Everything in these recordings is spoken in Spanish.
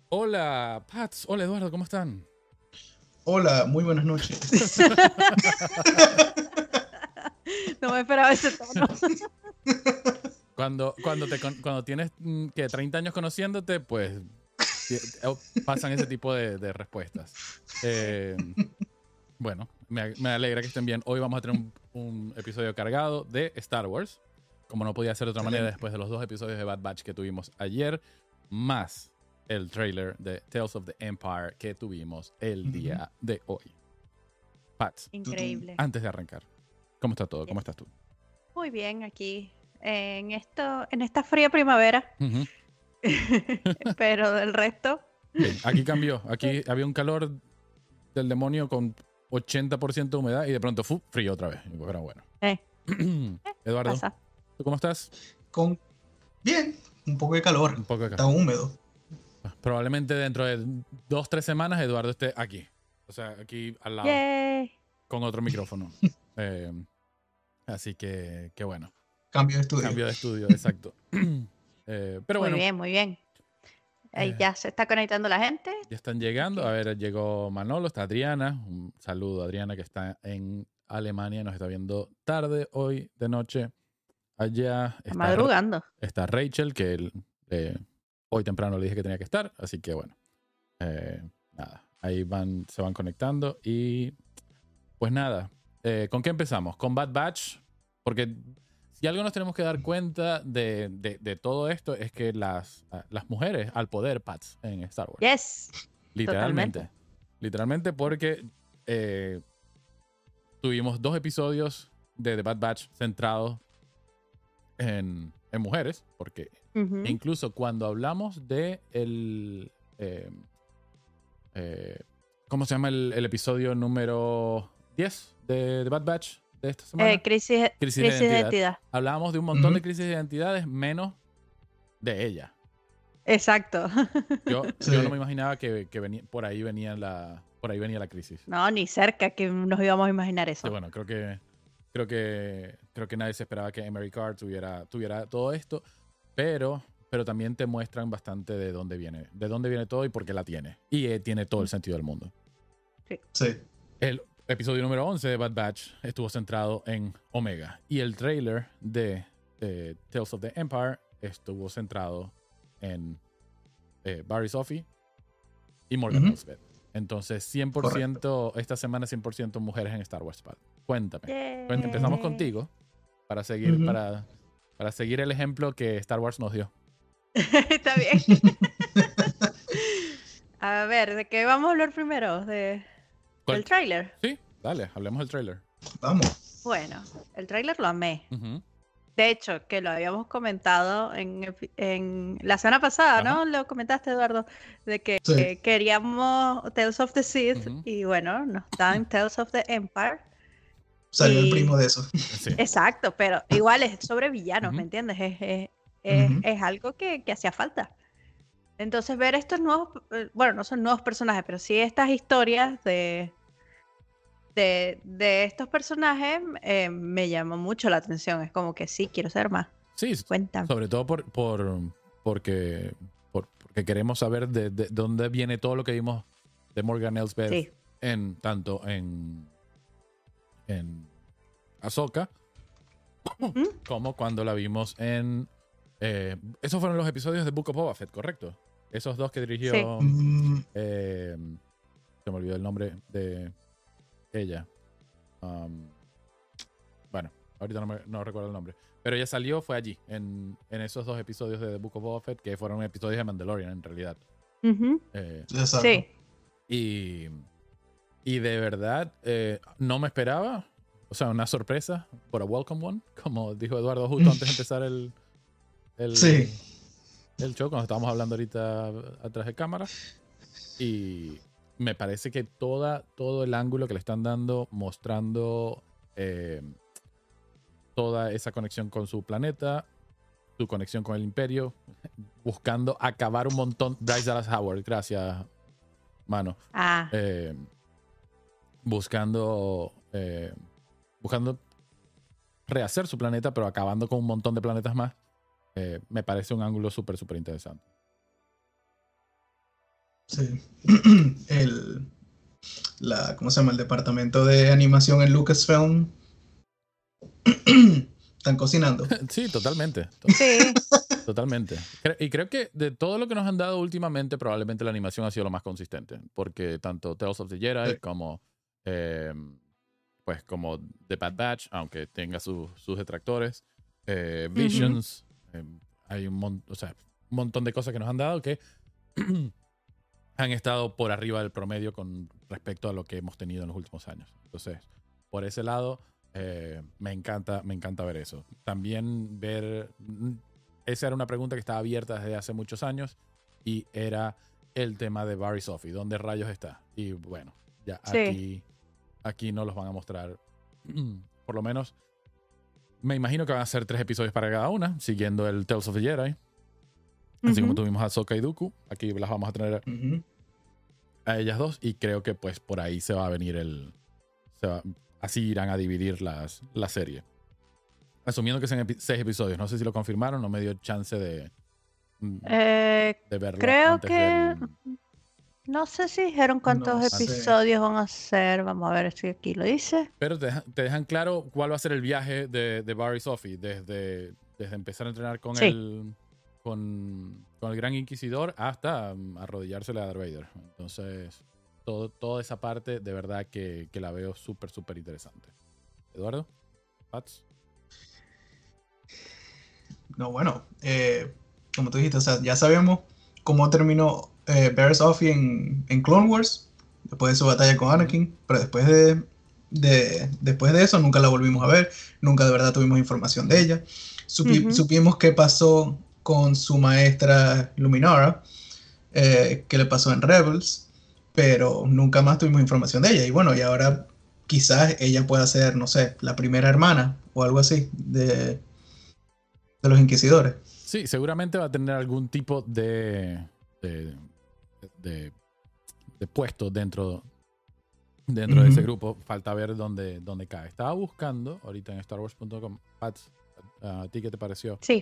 Hola, Pats. Hola, Eduardo, ¿cómo están? Hola, muy buenas noches. No me esperaba ese tono. Cuando tienes que 30 años conociéndote, pues pasan ese tipo de respuestas. Eh, bueno, me alegra que estén bien. Hoy vamos a tener un episodio cargado de Star Wars, como no podía ser de otra manera Excelente. después de los 2 episodios de Bad Batch que tuvimos ayer, más el trailer de Tales of the Empire que tuvimos el Ujú. día de hoy. Pats, Tutum. Increíble. antes de arrancar, ¿cómo está todo? ¿Cómo Yes. estás tú? Muy bien aquí en esta fría primavera, Ujú. pero del resto, Sí, aquí cambió. Aquí había un calor del demonio con 80% de humedad y de pronto frío otra vez. Pero bueno. eh, Eduardo, pasa. ¿tú cómo estás? Con bien, un poco de calor. Un poco Está acá. húmedo. Probablemente dentro de 2, 3 semanas Eduardo esté aquí. O sea, aquí al lado, Yay. con otro micrófono. Eh, así que bueno. Cambio de estudio. Cambio de estudio, exacto. Pero Muy bueno, bien, muy bien. Ahí eh, ya se está conectando la gente. ya están llegando. A Ok. ver, llegó Manolo, está Adriana. Un saludo a Adriana que está en Alemania, nos está viendo tarde hoy de noche. Allá Está madrugando. está Rachel, que hoy temprano le dije que tenía que estar. Así que bueno, nada, ahí se van conectando. Y pues nada, ¿con qué empezamos? Con Bad Batch, porque si algo nos tenemos que dar cuenta de todo esto es que las mujeres al poder, Pats, en Star Wars. Yes. Literalmente. Totalmente. Literalmente porque tuvimos 2 episodios de The Bad Batch centrados en mujeres, porque Ujú. incluso cuando hablamos de ¿cómo se llama el episodio número 10 de The Bad Batch de esta semana? Crisis, Crisis de crisis de identidad. identidad. Hablábamos de un montón de Ujú. crisis de identidades menos de ella. Exacto. Yo no me Sí. imaginaba que por ahí venía la crisis. No, ni cerca que nos íbamos a imaginar Sí, eso. bueno, creo que nadie se esperaba que Emery Carr tuviera todo esto, pero también te muestran bastante de dónde viene todo y por qué la tiene. Y tiene todo el sentido del mundo. Sí. Sí. El episodio número 11 de Bad Batch estuvo centrado en Omega y el trailer de Tales of the Empire estuvo centrado en Barry Sophie y Morgan Ujú. Elsbeth. Entonces, Correcto. 100%, esta semana 100% mujeres en Star Wars. Pat. Cuéntame. Empezamos Yay. contigo para seguir, Ujú. para seguir el ejemplo que Star Wars nos dio. Está bien. A ver, ¿de qué vamos a hablar primero? ¿Cuál- Del tráiler. Sí, dale, hablemos del trailer. Vamos. Bueno, el tráiler lo amé. Ujú. De hecho, que lo habíamos comentado en la semana pasada, Ajá. ¿no? Lo comentaste, Eduardo, de que Sí. queríamos Tales of the Sith Ujú. y bueno, nos dan Tales of the Empire. Salió el primo Y de eso. Sí. exacto, pero igual es sobre villanos, ¿me Ujú. entiendes? Ujú. Es algo que hacía falta. Entonces, ver estos nuevos, bueno, no son nuevos personajes, pero sí estas historias de estos personajes me llamó mucho la atención. Es como que sí, quiero saber más. Sí, Cuéntame. sobre todo porque queremos saber de dónde viene todo lo que vimos de Morgan Elsbeth Sí. tanto en Ahsoka Ujú. como cuando la vimos en esos fueron los episodios de Book of Boba Fett, ¿correcto? Esos dos que Sí. dirigió Mm, se me olvidó el nombre de ella. Bueno, ahorita no recuerdo el nombre. Pero ella salió, fue allí, en esos 2 episodios de The Book of Boba Fett, que fueron episodios de Mandalorian en realidad. Ujú. exacto. Sí. Y de verdad, no me esperaba. O sea, una sorpresa, por a welcome one, como dijo Eduardo justo antes de empezar Sí. el show, cuando estábamos hablando ahorita atrás de cámara. Y me parece que todo el ángulo que le están dando, mostrando toda esa conexión con su planeta, su conexión con el imperio, buscando acabar un montón. Bryce Dallas Howard, gracias, mano. Ah, Buscando rehacer su planeta, pero acabando con un montón de planetas más. Me parece un ángulo súper interesante. Sí. ¿Cómo se llama? El departamento de animación en Lucasfilm. Están cocinando. Sí, totalmente. Sí. Totalmente. Y creo que de todo lo que nos han dado últimamente, probablemente la animación ha sido lo más consistente. Porque tanto Tales of the Jedi como, pues, como The Bad Batch, aunque tenga sus detractores, Visions, hay un montón de cosas que nos han dado que han estado por arriba del promedio con respecto a lo que hemos tenido en los últimos años. Entonces, por ese lado, me encanta ver eso. También ver... Esa era una pregunta que estaba abierta desde hace muchos años y era el tema de Barry Sophie. ¿Dónde rayos está? Y bueno, ya Sí. aquí no los van a mostrar. Por lo menos, me imagino que van a ser 3 episodios para cada una, siguiendo el Tales of the Jedi. Así como tuvimos a Ahsoka y Dooku, aquí las vamos a tener a ellas dos. Y creo que pues por ahí se va a venir así irán a dividir la serie. Asumiendo que sean 6 episodios. No sé si lo confirmaron, no me dio chance de verlo creo antes que no sé si dijeron cuántos No sé. episodios van a ser. Vamos a ver si aquí lo dice. Pero te dejan claro cuál va a ser el viaje de Barry Sophie desde empezar a entrenar con el Gran Inquisidor hasta arrodillársele a Darth Vader. Entonces, toda esa parte de verdad que la veo súper, súper interesante. ¿Eduardo? ¿Pats? No, bueno, como tú dijiste, o sea, ya sabemos cómo terminó Barry Sophie en Clone Wars, después de su batalla con Anakin, pero después de eso nunca la volvimos a ver, nunca de verdad tuvimos información de ella. Supimos qué pasó con su maestra Luminara, qué le pasó en Rebels, pero nunca más tuvimos información de ella. Y bueno, y ahora quizás ella pueda ser, no sé, la primera hermana o algo así de los Inquisidores. Sí, seguramente va a tener algún tipo de puesto dentro de ese grupo. Falta ver dónde cae. Estaba buscando ahorita en StarWars.com. Pats, ¿a ti qué te pareció? Sí.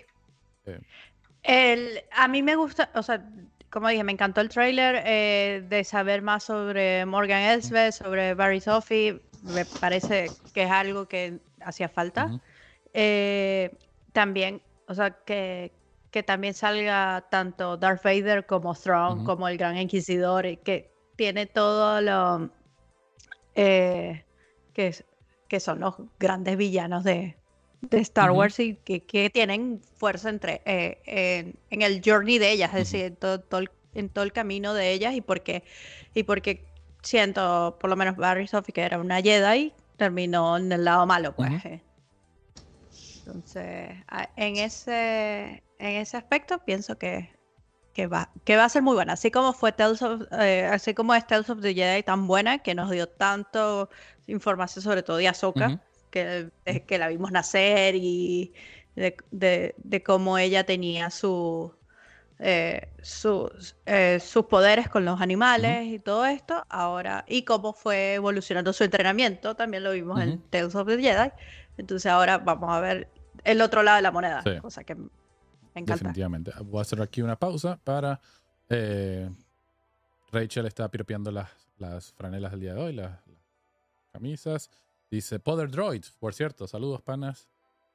A mí me gusta, o sea, como dije, me encantó el tráiler de saber más sobre Morgan Elsbeth, sobre Barry Sophie. Me parece que es algo que hacía falta. También, o sea, que también salga tanto Darth Vader como Thrawn, como el Gran Inquisidor, y que tiene todo lo que son los grandes villanos de Star Wars y que tienen fuerza en el journey de ellas, es decir, en todo el camino de ellas y porque siento, por lo menos Barry Sophie, que era una Jedi, terminó en el lado malo, pues. Entonces, en ese aspecto pienso que va a ser muy buena, así como es Tales of the Jedi tan buena, que nos dio tanto información sobre todo de Ahsoka, que la vimos nacer y de cómo ella tenía sus poderes con los animales y todo esto, ahora, y cómo fue evolucionando su entrenamiento, también lo vimos en Tales of the Jedi. Entonces ahora vamos a ver el otro lado de la moneda, cosa que me encanta. Definitivamente. Voy a hacer aquí una pausa para... Rachel está piropeando las franelas del día de hoy, las camisas. Dice, Poder Droid, por cierto, saludos, panas.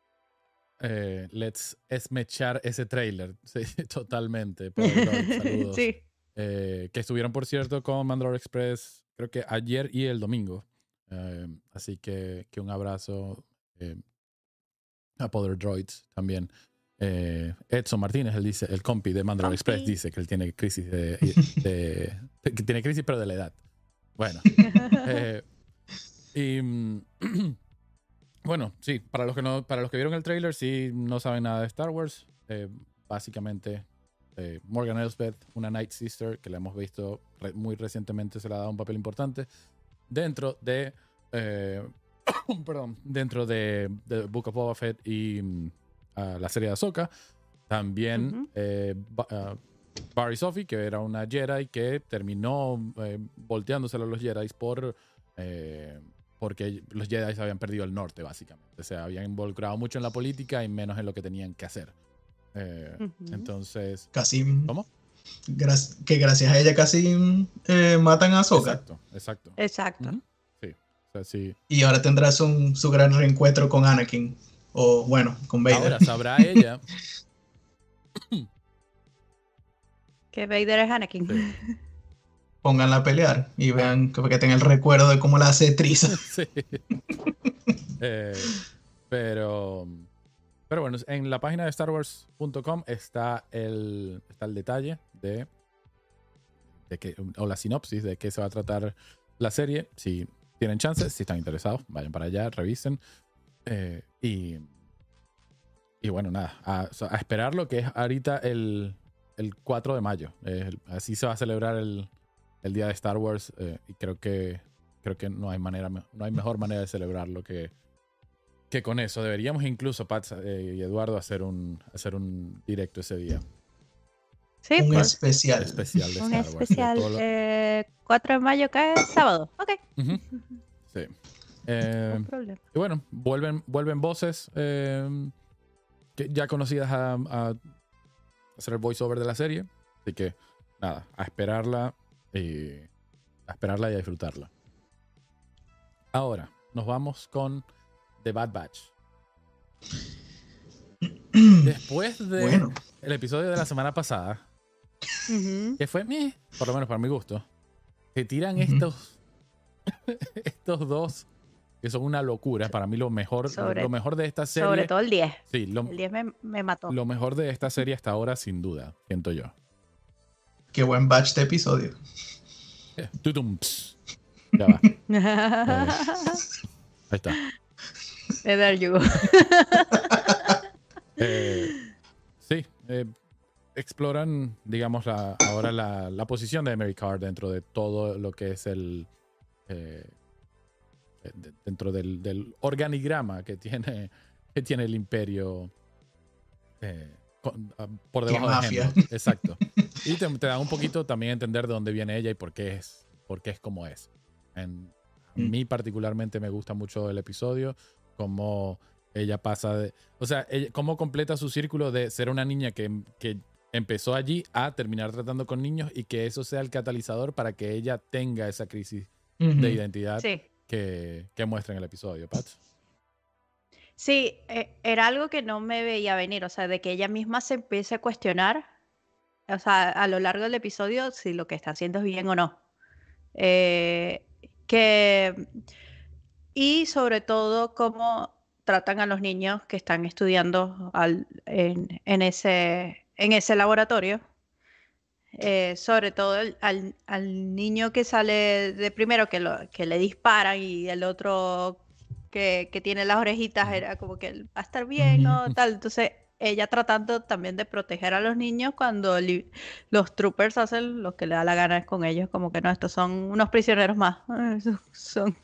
Let's esmechar ese trailer. Sí, totalmente. Poder Droid, saludos. Sí. Que estuvieron, por cierto, con Mandalore Express, creo que ayer y el domingo. Así que un abrazo a Poder Droids también. Edson Martínez, él dice, el compi de Mandalore Express, dice que él tiene crisis que tiene crisis pero de la edad. Bueno. Bueno, sí, para los que vieron el trailer, sí no saben nada de Star Wars. Básicamente, Morgan Elsbeth, una Night Sister que la hemos visto muy recientemente, se le ha dado un papel importante dentro de dentro de Book of Boba Fett y la serie de Ahsoka. También Barry Sophie, que era una Jedi que terminó volteándosela a los Jedi porque los Jedi habían perdido el norte, básicamente. Se habían involucrado mucho en la política y menos en lo que tenían que hacer. Entonces... Casim. ¿Cómo? Que gracias a ella casi matan a Ahsoka. Exacto. Exacto. Sí. O sea, sí. Y ahora tendrá su gran reencuentro con Anakin. O bueno, con Vader. Ahora sabrá ella. Que Vader es Anakin. Sí. Pónganla a pelear y vean que tengan el recuerdo de cómo la hace Triza. Sí. Pero bueno, en la página de StarWars.com está el detalle de que, o la sinopsis de qué se va a tratar la serie. Si tienen chance, si están interesados, vayan para allá, revisen. Y bueno, nada, a esperarlo, que es ahorita el 4 de mayo. Así se va a celebrar el día de Star Wars. Y creo que no hay mejor manera de celebrarlo que con eso. Deberíamos incluso, Pat y Eduardo, hacer un directo ese día. Sí, un pues. especial. Especial de Un Star Wars. especial 4 de mayo cae sábado. Ok. Uh-huh. Sí. No problema. Y bueno, vuelven voces que ya conocidas a hacer el voiceover de la serie. Así que nada, a esperarla y a disfrutarla. Ahora, nos vamos con The Bad Batch. Después de el episodio de la semana pasada, que fue, por lo menos para mi gusto, se tiran estos dos que son una locura. Para mí lo mejor de esta serie. Sobre todo el 10. Sí, el 10 me mató. Lo mejor de esta serie hasta ahora, sin duda, siento yo. Qué buen batch de episodio. Tutum, ya va. Ahí está. There you go. Sí, exploran, digamos, ahora la posición de Emery Carr dentro de todo lo que es dentro del organigrama que tiene el imperio por debajo de Endor. Exacto. Y te da un poquito también a entender de dónde viene ella y por qué es como es. A mí particularmente me gusta mucho el episodio, cómo ella pasa de... O sea, cómo completa su círculo de ser una niña que empezó allí a terminar tratando con niños y que eso sea el catalizador para que ella tenga esa crisis de identidad que muestra en el episodio, Pat. Sí, era algo que no me veía venir, o sea, de que ella misma se empiece a cuestionar, o sea, a lo largo del episodio, si lo que está haciendo es bien o no. Y sobre todo cómo tratan a los niños que están estudiando en ese laboratorio. Sobre todo al niño que sale de primero que le disparan y el otro que tiene las orejitas era como que va a estar bien, ¿no? Tal. Entonces ella tratando también de proteger a los niños cuando los troopers hacen lo que le da la gana con ellos, como que no, estos son unos prisioneros más. Son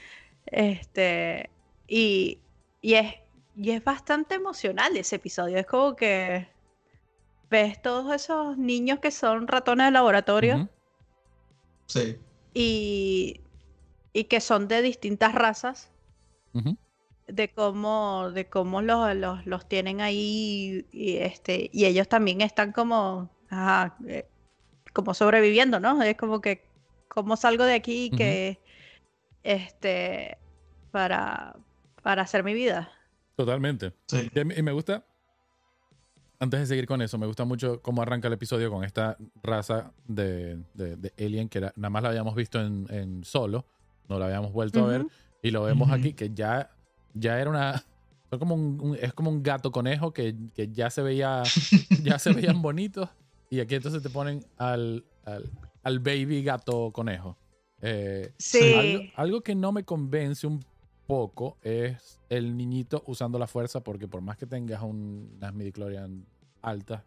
y es bastante emocional ese episodio. Es como que ves todos esos niños que son ratones de laboratorio. Sí. Y que son de distintas razas. De cómo los tienen ahí y ellos también están como sobreviviendo, ¿no? Es como que cómo salgo de aquí que para hacer mi vida. Totalmente. Sí. Y me gusta, antes de seguir con eso, me gusta mucho cómo arranca el episodio con esta raza de alien que nada más la habíamos visto en Solo, no la habíamos vuelto a ver, y lo vemos aquí que ya era una... es como un gato conejo que ya se veían bonitos, y aquí entonces te ponen al baby gato conejo. Sí. Algo que no me convence un poco es el niñito usando la fuerza, porque por más que tengas unas midichlorian altas,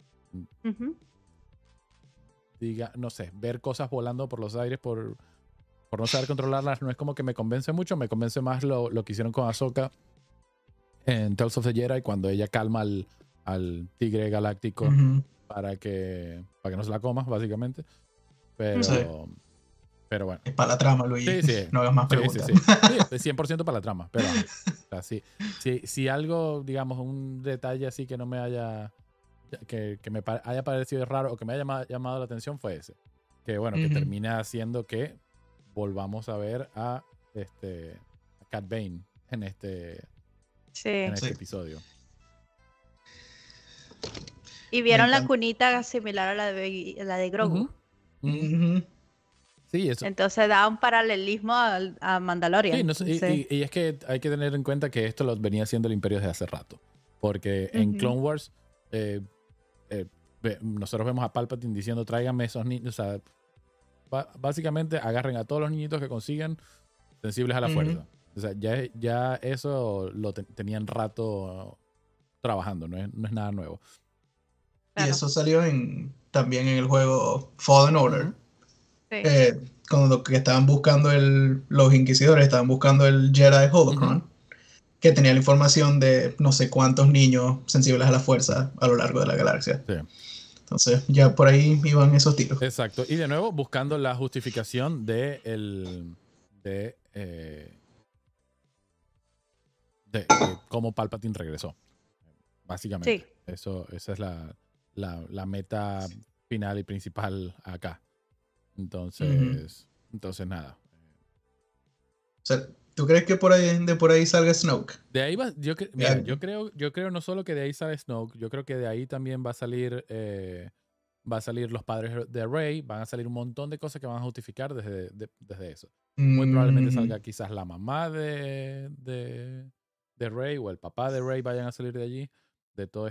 no sé, ver cosas volando por los aires por no saber controlarlas no es como que me convence mucho. Me convence más lo que hicieron con Ahsoka en Tales of the Jedi, cuando ella calma al tigre galáctico para que no se la comas, básicamente. Pero bueno. Es para la trama, Luis. Sí. No hagas más preguntas. Sí, es 100% para la trama. Pero o sea, si algo, digamos, un detalle así que no me haya que me haya parecido raro o que me haya llamado la atención fue ese. Que bueno, que termina haciendo que volvamos a ver a Cad Bane en este episodio. Y vieron la cunita similar a la de Grogu. Sí, eso. Entonces da un paralelismo a Mandalorian. Sí, y es que hay que tener en cuenta que esto lo venía haciendo el Imperio desde hace rato. Porque en Clone Wars nosotros vemos a Palpatine diciendo tráiganme esos niños. O sea, básicamente agarren a todos los niñitos que consigan sensibles a la fuerza. O sea, ya eso lo tenían rato trabajando, no es nada nuevo. Claro. Y eso salió también en el juego Fallen Order. Sí. Cuando que estaban buscando los inquisidores, estaban buscando el Jedi Holocron, que tenía la información de no sé cuántos niños sensibles a la fuerza a lo largo de la galaxia. Sí. Entonces ya por ahí iban esos tiros. Exacto. Y de nuevo buscando la justificación de cómo Palpatine regresó. Básicamente. Sí. Esa es la meta final y principal acá. Entonces nada. O sea, ¿tú crees que de por ahí salga Snoke? De ahí va, yo creo no solo que de ahí sale Snoke, yo creo que de ahí también va a salir los padres de Rey, van a salir un montón de cosas que van a justificar desde eso. Muy probablemente salga quizás la mamá de Rey o el papá de Rey vayan a salir de allí, de todo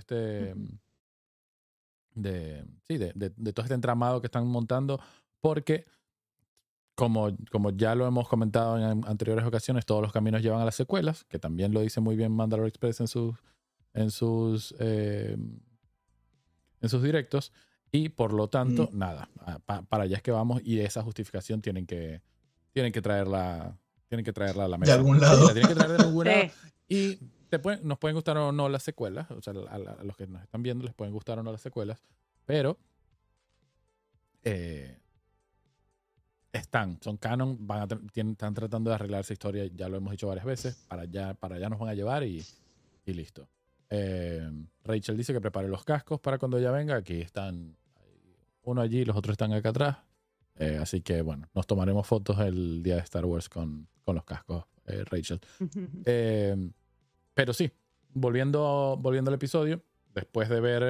de todo este entramado que están montando, porque como ya lo hemos comentado en anteriores ocasiones, todos los caminos llevan a las secuelas, que también lo dice muy bien Mandalore Express en sus directos, y por lo tanto, nada, para allá es que vamos, y esa justificación tienen que traerla a la mesa. De algún lado. Sí, la tienen que traer de algún lado. Y nos pueden gustar o no las secuelas, o sea, a los que nos están viendo les pueden gustar o no las secuelas, pero son canon, están tratando de arreglar esa historia, ya lo hemos dicho varias veces, para allá nos van a llevar y listo. Rachel dice que prepare los cascos para cuando ella venga, aquí están uno allí, los otros están acá atrás, así que bueno, nos tomaremos fotos el día de Star Wars con los cascos, Rachel. Pero sí, volviendo al episodio, después de ver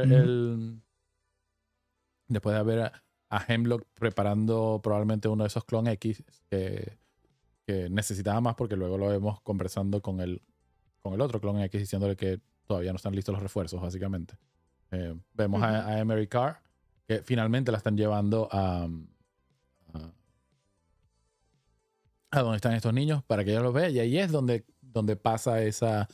a Hemlock preparando probablemente uno de esos Clon X que necesitaba más, porque luego lo vemos conversando con el otro Clon X diciéndole que todavía no están listos los refuerzos, básicamente. Vemos a Emery Carr, que finalmente la están llevando a donde están estos niños para que ella los vea, y ahí es donde pasa esa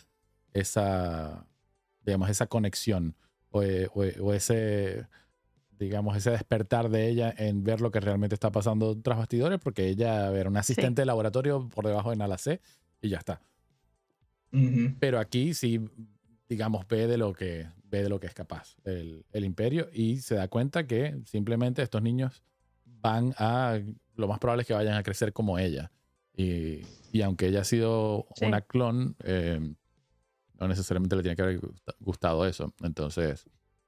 conexión o ese, digamos, ese despertar de ella en ver lo que realmente está pasando tras bastidores, porque ella era una asistente de laboratorio por debajo de Nala C y ya está. Pero aquí sí, digamos, ve de lo que es capaz el Imperio, y se da cuenta que simplemente estos niños lo más probable es que vayan a crecer como ella. Y aunque ella ha sido una clon, no necesariamente le tiene que haber gustado eso. Entonces,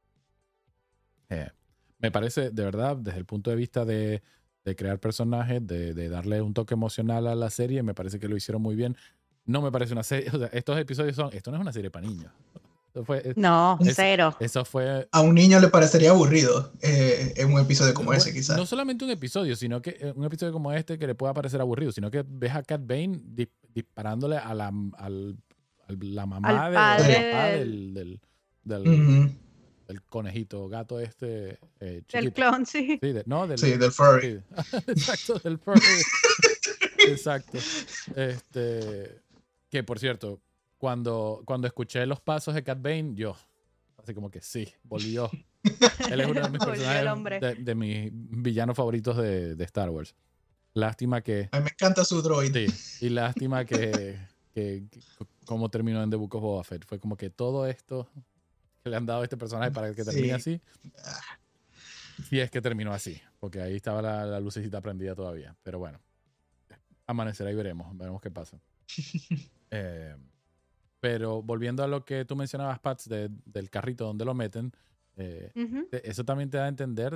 me parece, de verdad, desde el punto de vista de crear personajes, de darle un toque emocional a la serie, me parece que lo hicieron muy bien. No me parece una serie, o sea, estos episodios esto no es una serie para niños. Cero. Eso fue... A un niño le parecería aburrido en un episodio como ese, quizás. No solamente un episodio, sino que un episodio como este que le pueda parecer aburrido, sino que ves a Cad Bane disparándole a la mamá del conejito, gato chiquito. Del clon, sí. Del furry. Sí. Exacto, del furry. Exacto. Que por cierto, cuando escuché los pasos de Cad Bane, yo así como que sí, volvió. Él es uno de mis personajes, de mis villanos favoritos de Star Wars. Lástima que... A mí me encanta su droid. Sí, y lástima que cómo terminó en The Book of Boba Fett. Fue como que todo esto que le han dado a este personaje para que termine así. Sí, es que terminó así, porque ahí estaba la lucecita prendida todavía. Pero bueno, amanecerá y veremos qué pasa. Pero volviendo a lo que tú mencionabas, Pats, del carrito donde lo meten, Eso también te da a entender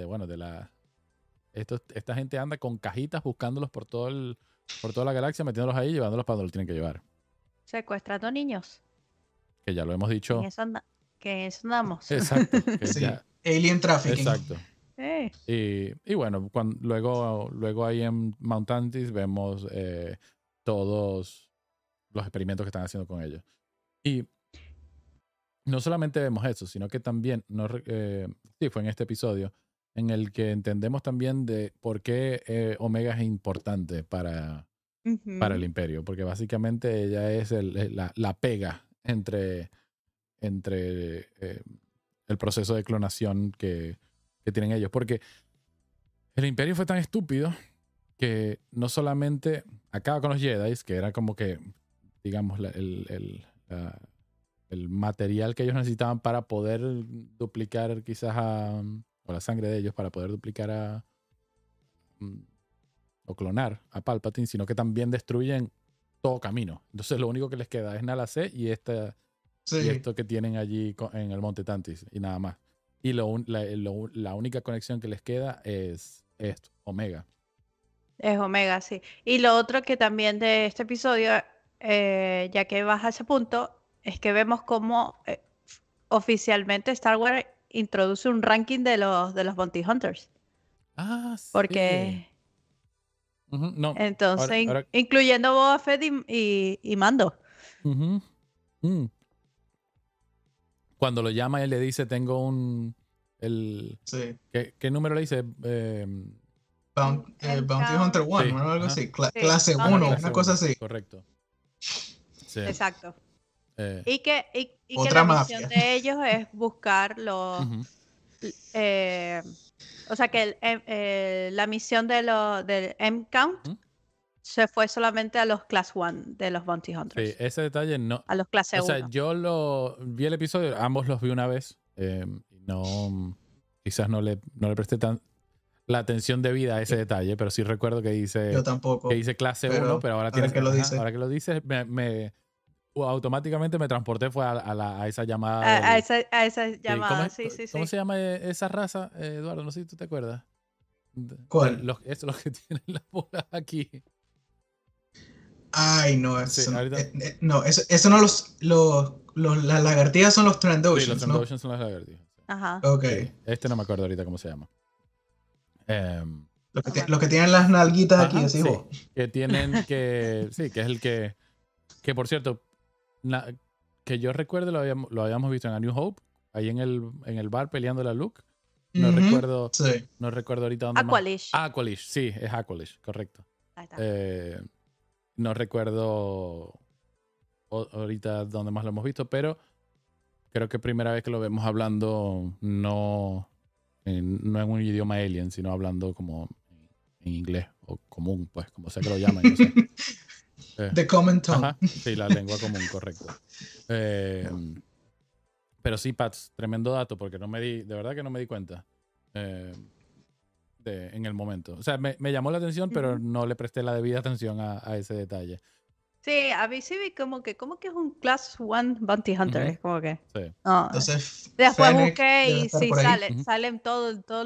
esta gente anda con cajitas buscándolos por toda la galaxia, metiéndolos ahí y llevándolos para donde los tienen que llevar. Secuestrando niños. Que ya lo hemos dicho. Que en eso andamos. Exacto. Sí. Alien trafficking. Exacto. Y bueno, luego ahí en Mount Antis vemos todos los experimentos que están haciendo con ellos. Y no solamente vemos eso, sino que también, fue en este episodio, en el que entendemos también de por qué Omega es importante para el Imperio, porque básicamente ella es la pega entre el proceso de clonación que tienen ellos, porque el Imperio fue tan estúpido que no solamente acaba con los Jedi, que era como que, digamos, el material que ellos necesitaban para poder duplicar quizás o la sangre de ellos para poder duplicar o clonar a Palpatine, sino que también destruyen todo camino. Entonces lo único que les queda es Nala C y esto que tienen allí en el Monte Tantis y nada más. Y la única conexión que les queda es esto, Omega. Es Omega, sí. Y lo otro que también de este episodio, ya que vas a ese punto, es que vemos cómo oficialmente Star Wars introduce un ranking de los Bounty Hunters. Ah, sí. Porque no, entonces, ahora... incluyendo Boba Fett y Mando. Cuando lo llama, él le dice, tengo Sí. ¿Qué número le dice? Bounty Hunter 1, sí, ¿no? Algo ajá. así. Clase 1, una cosa así. Correcto. Sí. Exacto. Y que Otra la mafia. misión de ellos es buscar los... o sea que la misión del M-Count se fue solamente a los Class 1 de los Bounty Hunters. Sí, ese detalle no. A los clase 1. O sea, yo vi el episodio, ambos los vi una vez. Quizás no le presté la atención debida a ese detalle, pero sí recuerdo que dice... Yo tampoco. Que dice clase 1, pero ahora que lo dice. Ahora que lo dices, automáticamente me transporté fue a esa llamada. A esa llamada, sí. ¿Cómo se llama esa raza, Eduardo? No sé si tú te acuerdas. ¿Cuál? Los que tienen las bolas aquí. Ay, no, no, eso no las lagartijas son los Trandoshans, sí, los Trandoshans son las lagartijas. Ajá. Ok. Sí, no me acuerdo ahorita cómo se llama. Los que tienen las nalguitas aquí, así. Sí, que tienen que es el que por cierto, que yo recuerdo lo habíamos visto en A New Hope, ahí en el bar peleando a Luke. No recuerdo ahorita dónde Aqualish. más. Aqualish, sí, es Aqualish, correcto. Ahí está. No recuerdo ahorita dónde más lo hemos visto, pero creo que primera vez que lo vemos hablando no en un idioma alien, sino hablando como en inglés o común, pues, como sea que lo llaman. No sé. The common tongue. Ajá, sí, la lengua común, correcto. Pero sí, Pats, tremendo dato, porque de verdad que no me di cuenta en el momento. O sea, me llamó la atención, pero no le presté la debida atención a ese detalle. Sí, a mí sí vi como que es un Class 1 Bounty Hunter. Es como que... Sí. No. Entonces, Después Fennec busqué y sí, salen todos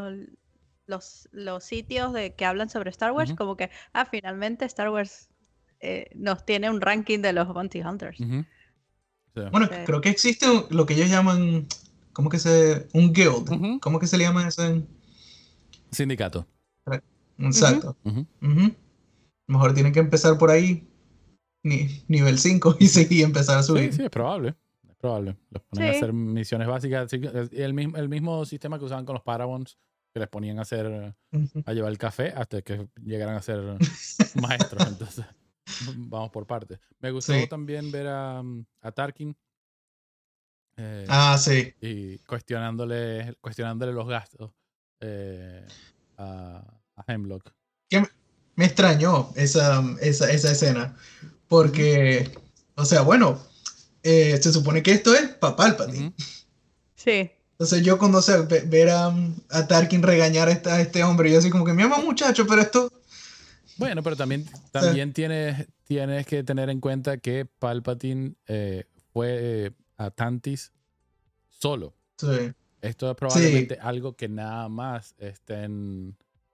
los sitios que hablan sobre Star Wars, como que, finalmente Star Wars nos tiene un ranking de los Bounty Hunters. Sí. Bueno, creo que existe lo que ellos llaman, un guild. ¿Cómo que se le llama eso? Sindicato. Exacto. Mejor tienen que empezar por ahí, nivel 5, y empezar a subir. Sí, es probable. Los ponen a hacer misiones básicas. El mismo sistema que usaban con los Paragons, que les ponían a llevar el café hasta que llegaran a ser maestros. Entonces, vamos por partes. Me gustó también ver a Tarkin. Sí. Y cuestionándole los gastos a Hemlock. Me extrañó esa escena. Porque, o sea, bueno, se supone que esto es para Palpatine. Sí. Entonces yo cuando ver a Tarkin regañar a este hombre, yo así como que mi ama muchacho, pero esto... Bueno, pero también tienes que tener en cuenta que Palpatine fue a Tantis solo. Sí. Esto es probablemente algo que nada más estén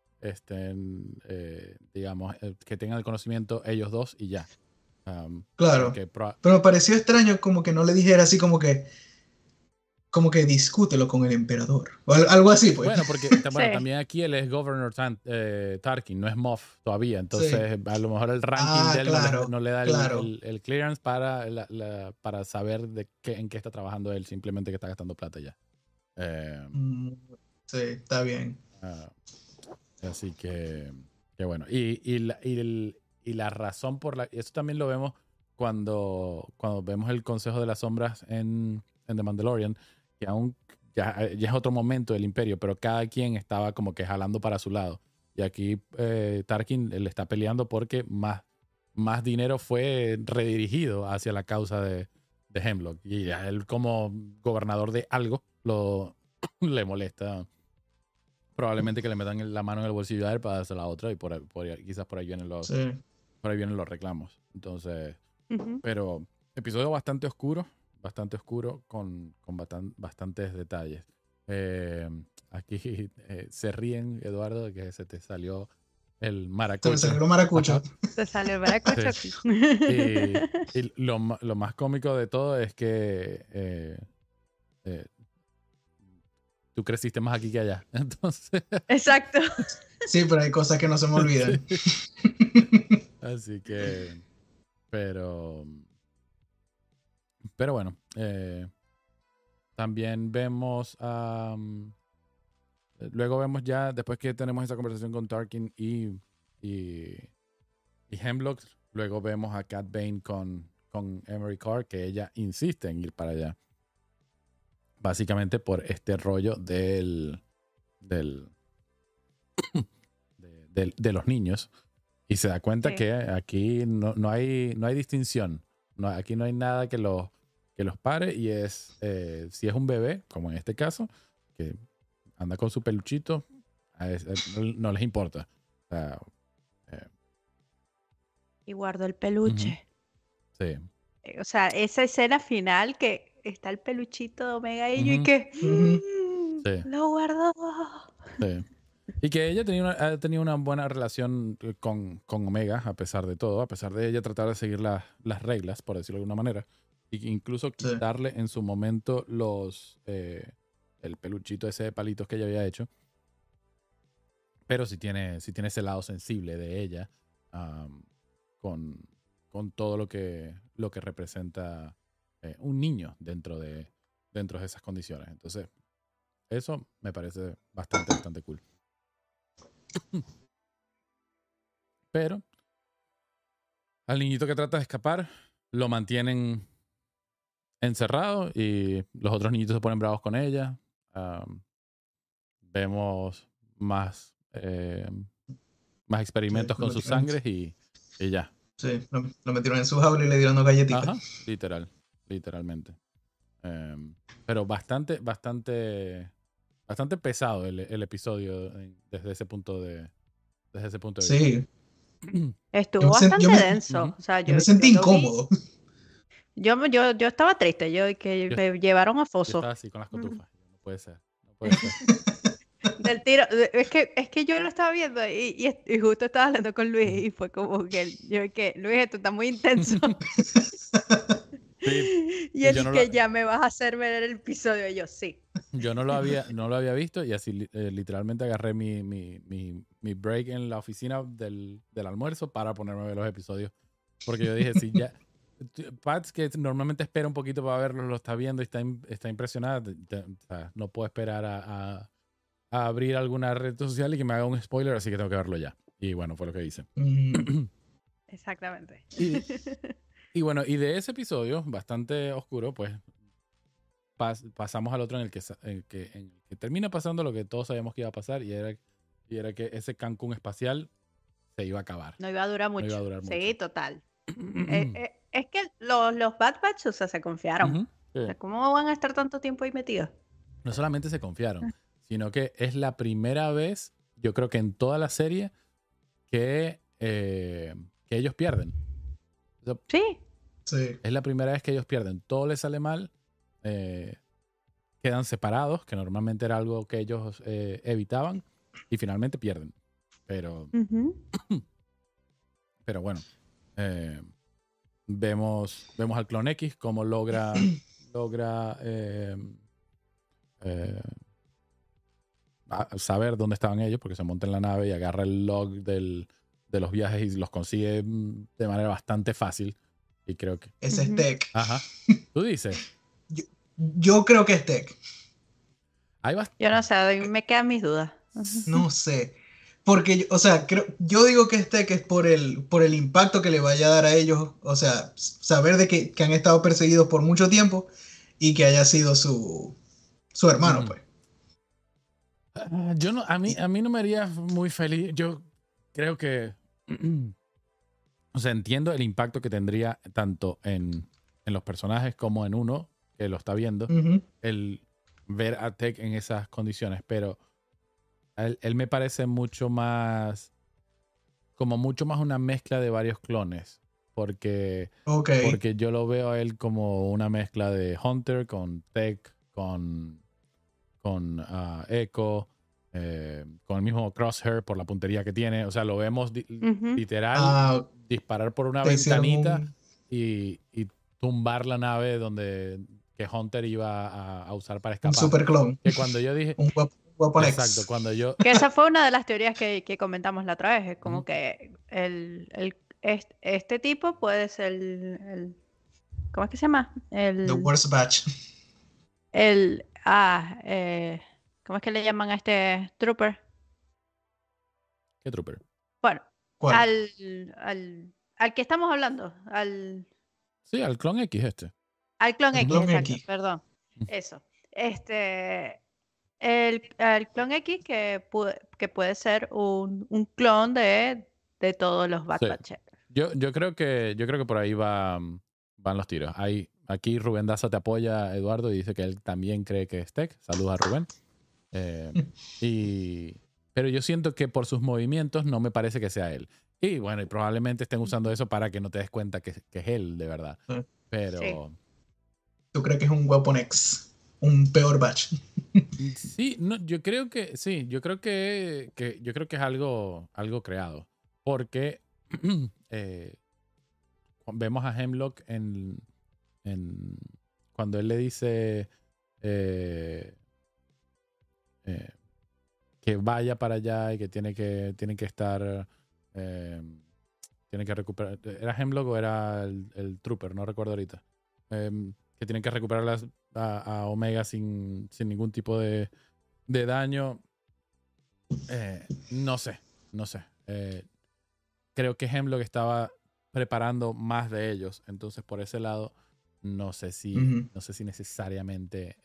digamos, que tengan el conocimiento ellos dos y ya. Claro. Porque Pero me pareció extraño como que no le dijera así como que discútelo con el emperador. O algo así, pues. bueno, porque bueno, Sí. también aquí él es Governor Tarkin, no es Moff todavía. Sí. Entonces, a lo mejor el ranking de él Claro, no le da claro. el clearance para saber en qué está trabajando él, simplemente que está gastando plata ya. Mm, sí, está bien. Ah, así que bueno. Y la razón por la... Eso también lo vemos cuando vemos el Consejo de las Sombras en The Mandalorian, que aún ya es otro momento del Imperio, pero cada quien estaba como que jalando para su lado. Y aquí Tarkin le está peleando porque más dinero fue redirigido hacia la causa de Hemlock. Y a él como gobernador de algo le molesta probablemente que le metan la mano en el bolsillo a él para darse la otra y quizás por ahí vienen Sí. los reclamos. Entonces, Ujú. pero episodio bastante oscuro con bastantes detalles. Aquí se ríen, Eduardo, de que se te salió el Se me maracucho. salió el maracucho. Ajá. Te salió el maracucho. Sí. Y lo más cómico de todo es que eh, tú creciste más aquí que allá. Entonces, Exacto. Sí, pero hay cosas que no se me olvidan. sí. Así que, pero bueno, también vemos, luego vemos ya, después que tenemos esa conversación con Tarkin y Hemlock, luego vemos a Cat Bane con Emery Carr, que ella insiste en ir para allá. Básicamente por este rollo de los niños. Y se da cuenta Sí. que aquí no hay distinción. Aquí no hay nada que los pare. Y si es un bebé, como en este caso, que anda con su peluchito, no les importa. O sea, Y guardo el ujú, peluche. sí. O sea, esa escena final que está el peluchito de Omega y yo y Ujú, que Ujú. sí. lo guardo. Sí. Y que ella ha tenido una buena relación con Omega, a pesar de todo, a pesar de ella tratar de seguir las reglas, por decirlo de alguna manera, y que incluso Sí. quitarle en su momento el peluchito ese de palitos que ella había hecho. Pero sí tiene ese lado sensible de ella, con todo lo que representa un niño dentro de esas condiciones. Entonces, eso me parece bastante cool. Pero al niñito que trata de escapar, lo mantienen encerrado y los otros niñitos se ponen bravos con ella. Vemos más Sí, experimentos lo con sus metieron, sangres y ya. sí, lo metieron en su jaula y le dieron una galletita. Ajá, literalmente. Pero bastante pesado el episodio desde ese punto de vista. Sí, Estuvo yo bastante me, denso. Ujú. O sea, yo yo me sentí lo vi. incómodo. Yo estaba triste, yo y que Yo, me llevaron a yo foso. estaba así con las Mm. cotufas. No puede ser, no puede ser. Del tiro. Es que yo lo estaba viendo y justo estaba hablando con Luis y fue como que yo que Luis, esto está muy intenso. Sí, Y y él y que ya me vas a hacer ver el episodio. Y yo, sí. yo no lo había visto y así literalmente agarré mi break en la oficina del almuerzo para ponerme a ver los episodios. Porque yo dije, si ya... Pats, que normalmente espera un poquito para verlo, lo está viendo y está impresionada. O sea, no puedo esperar a abrir alguna red social y que me haga un spoiler, así que tengo que verlo ya. Y bueno, fue lo que hice. Exactamente. Y bueno, y de ese episodio, bastante oscuro, pues pasamos al otro en el que termina pasando lo que todos sabíamos que iba a pasar y era que ese Cancún espacial se iba a acabar. No iba a durar No mucho. iba a durar Sí, mucho. total. Es que los Bad Batch, o sea, se confiaron. Ujú, sí. O sea, ¿cómo van a estar tanto tiempo ahí metidos? No solamente se confiaron, sino que es la primera vez, yo creo que en toda la serie, que ellos pierden. O sea, Sí. Sí. es la primera vez que ellos pierden. Todo les sale mal. Que quedan separados, que normalmente era algo que ellos evitaban, y finalmente pierden. Pero bueno, vemos al Clon X cómo logra saber dónde estaban ellos, porque se monta en la nave y agarra el log de los viajes y los consigue de manera bastante fácil. Y creo que... Ese es Tech. Ajá. ¿Tú dices? Yo creo que es Tech. Yo no sé, me quedan mis dudas. No sé. Porque, o sea, yo digo que es Tech es por el impacto que le vaya a dar a ellos. O sea, saber de que han estado perseguidos por mucho tiempo y que haya sido su hermano, pues. Yo no, a mí no me haría muy feliz. Yo creo que, o sea, entiendo el impacto que tendría tanto en los personajes como en uno que lo está viendo, el ver a Tech en esas condiciones, pero él me parece mucho más una mezcla de varios clones, porque yo lo veo a él como una mezcla de Hunter con Tech, con Echo, con el mismo Crosshair por la puntería que tiene. O sea, lo vemos literal disparar por una ventanita y tumbar la nave que Hunter iba a usar para escapar. Un super clon. Que cuando yo dije... un Weapon X. Exacto, cuando yo... Que esa fue una de las teorías que comentamos la otra vez. Es como que este tipo puede ser el... ¿Cómo es que se llama? The Worst Batch. ¿Cómo es que le llaman a este trooper? ¿Qué trooper? Bueno, ¿Cuál? al que estamos hablando, Sí, al Clon X al Clon X, Clon exacto, X. perdón. Eso. El Clon X que puede ser un clon de todos los Bad Batch. Yo creo que por ahí van los tiros. Aquí Rubén Daza te apoya, Eduardo, y dice que él también cree que es Tech. Saludos a Rubén. Pero yo siento que por sus movimientos no me parece que sea él. Y bueno, y probablemente estén usando eso para que no te des cuenta que es él, de verdad. Pero... Sí. ¿Tú crees que es un Weapon X? Un peor batch. Sí, no, yo creo que sí, yo creo que es algo creado. Porque vemos a Hemlock cuando él le dice que vaya para allá y que tiene que estar tiene que recuperar. ¿Era Hemlock o era el Trooper? No recuerdo ahorita. Que tienen que recuperar a Omega sin ningún tipo de daño. No sé. Creo que Hemlock estaba preparando más de ellos. Entonces, por ese lado, no sé si necesariamente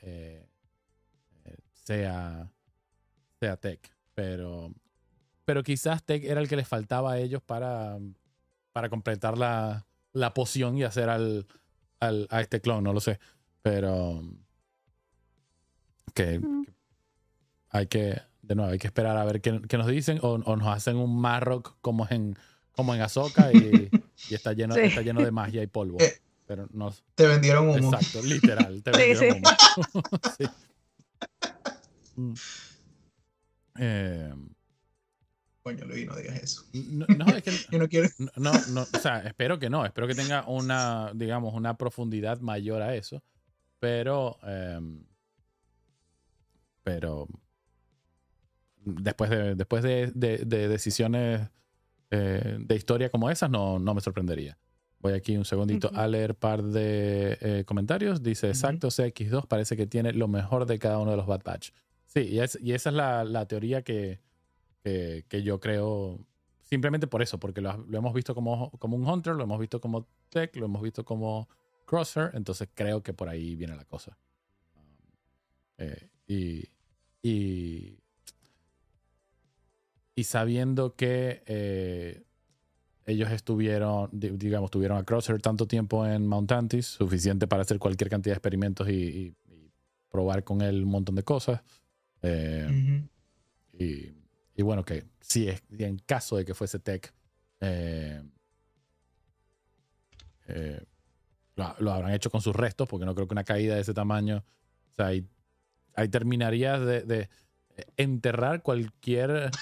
sea Tech. Pero quizás Tech era el que les faltaba a ellos para completar la poción y hacer a este clon, no lo sé. Pero que hay que esperar a ver qué nos dicen o nos hacen un Marrock como en Ahsoka y está lleno de magia y polvo. Pero no, te vendieron humo. Exacto, literal. Te vendieron humo. Sí. Coño, Luis, no digas eso. No, es que yo no quiero. No, o sea, espero que no. Espero que tenga una profundidad mayor a eso. Pero después de decisiones de historia como esas, no me sorprendería. Voy aquí un segundito a leer par de comentarios. Dice, exacto, CX2 parece que tiene lo mejor de cada uno de los Bad Batch. Sí, y esa es la teoría que yo creo, simplemente por eso, porque lo hemos visto como un Hunter, lo hemos visto como Tech, lo hemos visto como Crosshair, entonces creo que por ahí viene la cosa. Y sabiendo que ellos tuvieron a Crosshair tanto tiempo en Mount Antis, suficiente para hacer cualquier cantidad de experimentos y probar con él un montón de cosas. Y bueno, que si en caso de que fuese Tech, lo habrán hecho con sus restos, porque no creo que una caída de ese tamaño, o sea, ahí terminarías de enterrar cualquier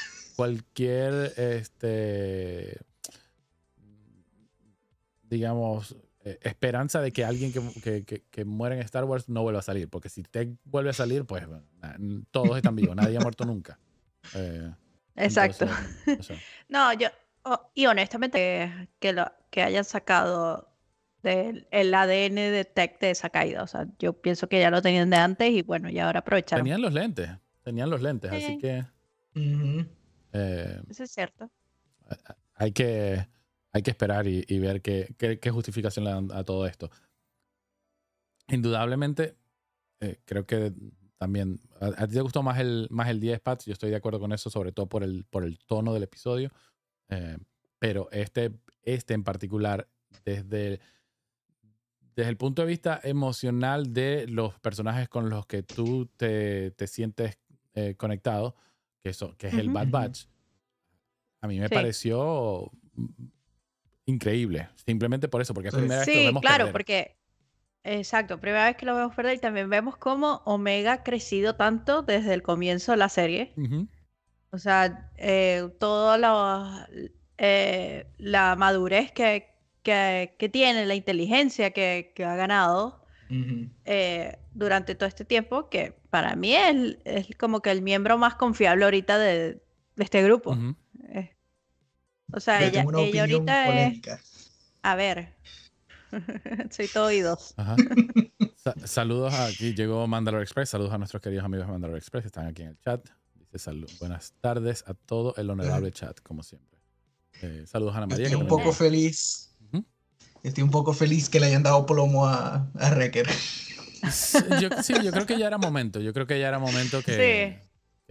digamos, esperanza de que alguien que muera en Star Wars no vuelva a salir. Porque si te vuelve a salir, pues todos están vivos, nadie ha muerto nunca. Exacto. Entonces, o sea, No, y honestamente que hayan sacado el ADN de Tech de esa caída. O sea, yo pienso que ya lo tenían de antes y bueno, y ahora aprovecharon. tenían los lentes, así que Ujú. Eso es cierto. hay que esperar y ver qué justificación le dan a todo esto. Indudablemente, creo que también a ti te gustó más el 10, Pats. Yo estoy de acuerdo con eso, sobre todo por el tono del episodio. Pero este en particular, desde el punto de vista emocional de los personajes con los que tú te sientes conectado, que es el Bad Batch, a mí me pareció increíble. Simplemente por eso, porque es la primera vez que lo vemos claro, perder. porque exacto, primera vez que lo vemos perder y también vemos cómo Omega ha crecido tanto desde el comienzo de la serie. Ujú. O sea, toda la madurez que tiene, la inteligencia que ha ganado Ujú. durante todo este tiempo, que para mí es como que el miembro más confiable ahorita de este grupo. Ujú. O sea, Yo tengo una ella opinión ahorita es, polémica. a ver, soy todo oídos. Ajá. Saludos aquí, llegó Mandalore Express. Saludos a nuestros queridos amigos de Mandalore Express. Están aquí en el chat. Dice buenas tardes a todo el honorable chat, como siempre. Saludos a Ana María. Estoy un poco feliz. Ujú. Estoy un poco feliz que le hayan dado plomo a Wrecker. Yo creo que ya era momento. Yo creo que ya era momento que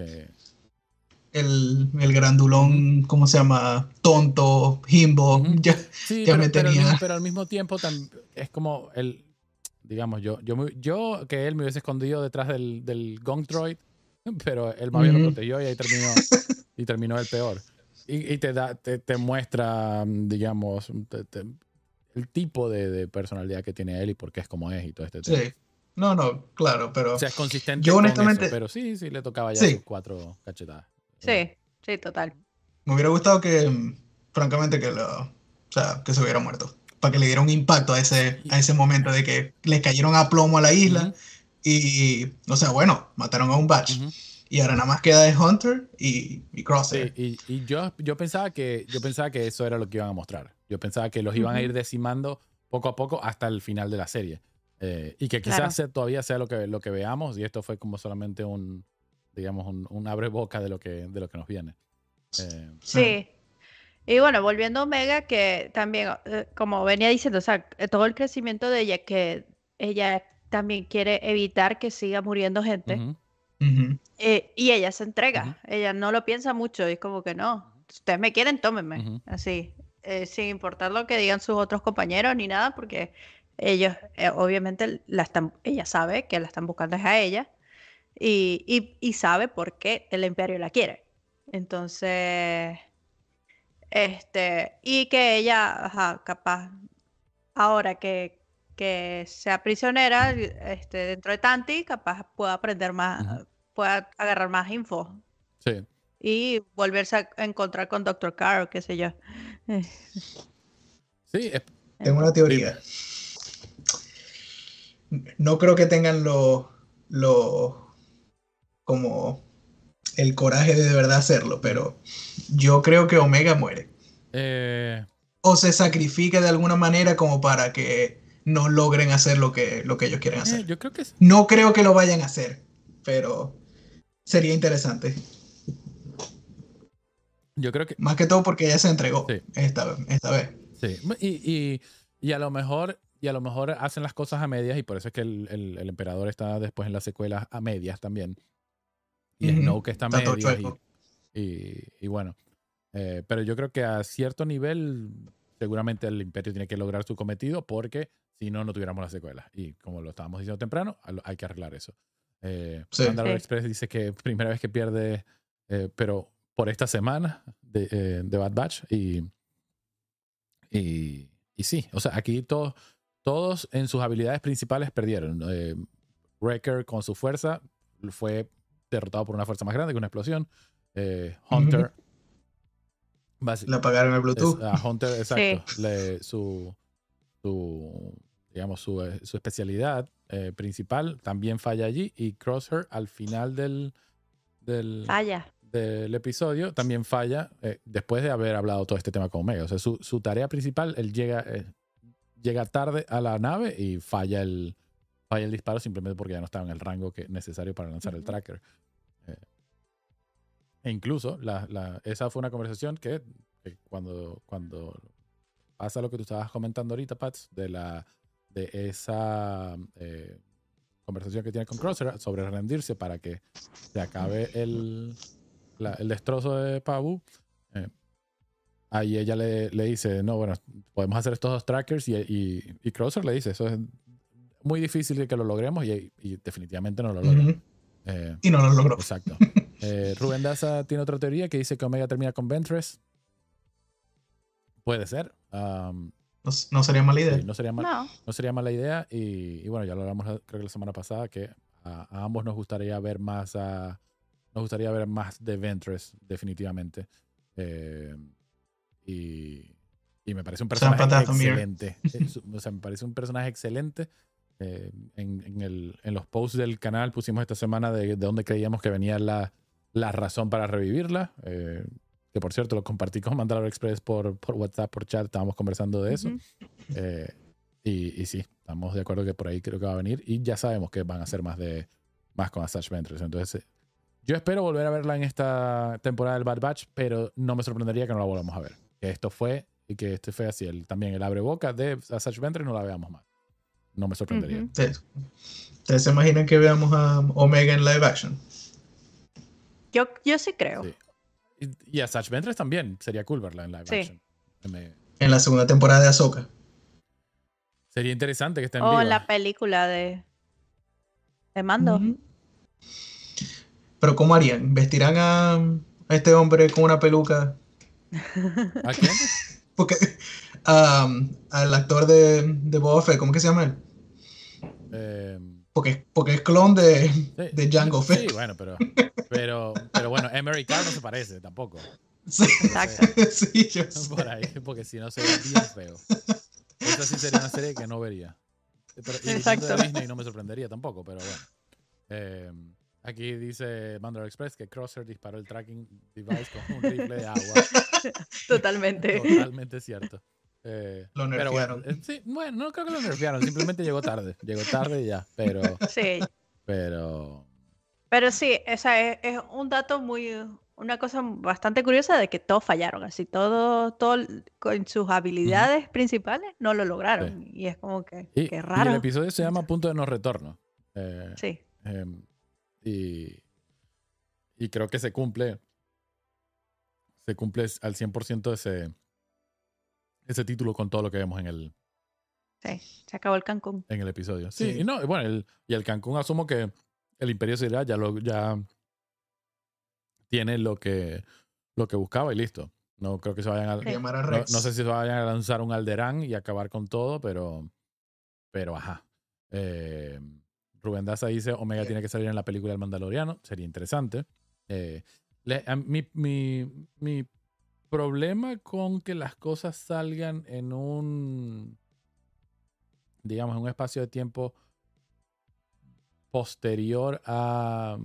El grandulón, ¿cómo se llama? Tonto, Jimbo. Ujú. Ya, Sí, ya me tenía. pero al mismo tiempo es como digamos, yo que él me hubiese escondido detrás del Gong Droid, pero él más bien lo Ujú. protegió y ahí terminó el peor. Y te muestra, digamos, el tipo de personalidad que tiene él y por qué es como es y todo este tema. Sí. No, claro, pero O sea, es consistente yo con honestamente, eso, pero sí le tocaba ya sí, sus 4 cachetadas. Sí, total. me hubiera gustado que, francamente, o sea, que se hubiera muerto. Para que le diera un impacto a ese momento de que le cayeron a plomo a la isla. Ujú. Y, o sea, bueno, mataron a un Batch. Ujú. Y ahora nada más queda de Hunter y Crosshair. Sí, y yo pensaba que eso era lo que iban a mostrar. Yo pensaba que los iban a ir decimando poco a poco hasta el final de la serie. Y que quizás todavía sea lo que veamos, y esto fue como solamente un abre boca de lo que nos viene. Sí. Y bueno, volviendo a Omega, que también, como venía diciendo, o sea, todo el crecimiento de ella, que ella también quiere evitar que siga muriendo gente. Ujú. Ujú. Y ella se entrega, Ujú. ella no lo piensa mucho, y es como que no, si ustedes me quieren, tómenme, Ujú. así, sin importar lo que digan sus otros compañeros ni nada, porque ellos, obviamente, ella sabe que la están buscando es a ella, y sabe por qué el imperio la quiere. Entonces, y que ella, ajá, capaz, ahora que sea prisionera, dentro de Tanti, capaz pueda aprender más, Ujú. pueda agarrar más info Sí. y volverse a encontrar con Dr. Carr o qué sé yo. Eh, Sí, Tengo una Entonces, dime. teoría. No creo que tengan como el coraje de verdad hacerlo, pero yo creo que Omega muere. Eh, O se sacrifica de alguna manera como para que no logren hacer lo que ellos quieren hacer. yo creo que No creo que lo vayan a hacer, pero sería interesante. yo creo que Más que todo porque ella se entregó sí. esta vez. Sí, y a lo mejor hacen las cosas a medias y por eso es que el emperador está después en las secuelas a medias también. Y Ujú. Snoke está a Está todo medias chueco. y bueno. Pero yo creo que a cierto nivel seguramente el imperio tiene que lograr su cometido porque si no, no tuviéramos las secuelas. Y como lo estábamos diciendo temprano, hay que arreglar eso. Sí. Mandalore sí. Express dice que primera vez que pierde, pero por esta semana de Bad Batch y sí, o sea, aquí todos en sus habilidades principales perdieron. Wrecker con su fuerza fue derrotado por una fuerza más grande que una explosión. Hunter... Le apagaron el Bluetooth. Hunter, exacto. Sí. Su especialidad principal también falla allí. Y Crosshair al final del Falla. del episodio también falla después de haber hablado todo este tema con Omega. O sea, su tarea principal, él llega tarde a la nave y falla el disparo simplemente porque ya no estaba en el rango necesario para lanzar el tracker. E incluso esa fue una conversación que cuando pasa lo que tú estabas comentando ahorita, Pats, de esa conversación que tiene con Crosshair sobre rendirse para que se acabe el destrozo de Pabu. Ahí ella le dice, no, bueno, podemos hacer estos 2 trackers y Crosshair le dice, eso es muy difícil que lo logremos y definitivamente no lo logra. Y no lo logró. Exacto. Rubén Daza tiene otra teoría que dice que Omega termina con Ventress. Puede ser. No sería mala idea. Sí, no sería mala idea. Y bueno, ya lo hablamos creo que la semana pasada, que a ambos nos gustaría ver más de Ventress, definitivamente. Y me parece un personaje excelente. O sea, me parece un personaje excelente. En los posts del canal pusimos esta semana de dónde creíamos que venía la razón para revivirla. Que por cierto lo compartí con Mandalore Express por WhatsApp, por chat, estábamos conversando de eso. Y sí, estamos de acuerdo que por ahí creo que va a venir. Y ya sabemos que van a hacer más con Asajj Ventress. Entonces, yo espero volver a verla en esta temporada del Bad Batch, pero no me sorprendería que no la volvamos a ver. Que esto fue así. También el abreboca de Asajj Ventress no la veamos más. No me sorprendería. ¿Ustedes se imaginan que veamos a Omega en live action? Yo sí creo. Sí. Y Asajj Ventress también. Sería cool verla en live action. En la segunda temporada de Ahsoka. Sería interesante que esté en viva. O en la película de Mando. Pero ¿cómo harían? ¿Vestirán a este hombre con una peluca? ¿A quién? Porque al actor de Boba Fett, ¿cómo que se llama él? Porque es clon de Jango Fett. Sí, bueno, pero bueno, Emery Carr no se parece tampoco. Sí, exacto. Sí, yo sé. Por ahí, porque si no sería bien feo. Esa sí sería una serie que no vería. Y exacto. De Disney no me sorprendería tampoco, pero bueno. Aquí dice Mandalore Express que Crosshair disparó el tracking device con un rifle de agua. Totalmente. Totalmente cierto. Lo nerfearon. Pero bueno, no creo que lo nerfearon. Simplemente llegó tarde. Llegó tarde y ya. Pero sí, esa es un dato una cosa bastante curiosa de que todos fallaron. Así, todo con sus habilidades principales no lo lograron. Sí. Y es como que raro. Y el episodio se llama Punto de No Retorno. Sí. Y creo que se cumple al 100% ese título con todo lo que vemos en el... Sí, se acabó el Cancún. En el episodio. Sí, y no, bueno, el Cancún asumo que el Imperio Sideral ya tiene lo que buscaba y listo. No creo que se vayan no sé si se vayan a lanzar un Alderaan y acabar con todo, pero ajá. Rubén Daza dice Omega tiene que salir en la película del Mandaloriano. Sería interesante. Mi problema con que las cosas salgan en un espacio de tiempo posterior al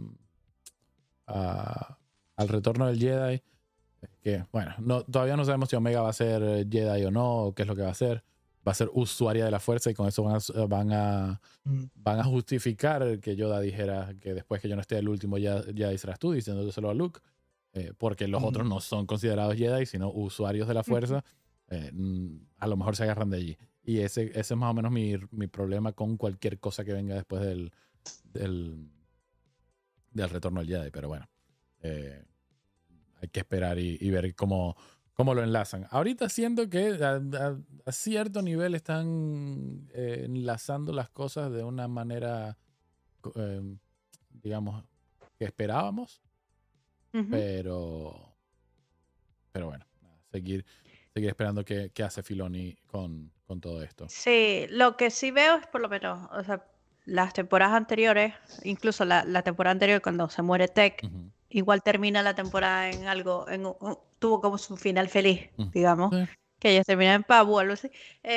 retorno del Jedi, que bueno, todavía no sabemos si Omega va a ser Jedi o no, o qué es lo que va a hacer. Va a ser usuaria de la fuerza y con eso van a justificar que Yoda dijera que después que yo no esté el último Jedi serás tú, diciéndoselo a Luke, porque los otros no son considerados Jedi, sino usuarios de la fuerza. A lo mejor se agarran de allí. Y ese es más o menos mi problema con cualquier cosa que venga después del retorno al Jedi. Pero bueno, hay que esperar y ver cómo lo enlazan. Ahorita siento que a cierto nivel están enlazando las cosas de una manera, digamos, que esperábamos. Pero bueno, seguir esperando qué hace Filoni con todo esto. Sí, lo que sí veo es por lo menos, o sea, las temporadas anteriores, incluso la temporada anterior cuando se muere Tech, igual termina la temporada en algo, tuvo como su final feliz, digamos, Sí. que ellos terminan en pavo o algo así.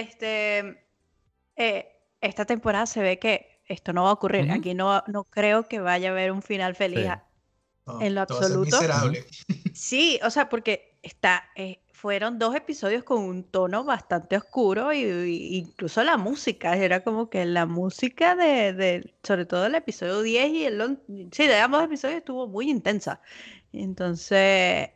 Esta temporada se ve que esto no va a ocurrir. Aquí no creo que vaya a haber un final feliz Sí. en lo Todo va a ser absoluto. miserable. Sí, o sea, porque fueron 2 episodios con un tono bastante oscuro y incluso la música, era como que la música sobre todo el episodio 10 y sí, de ambos episodios estuvo muy intensa. Entonces,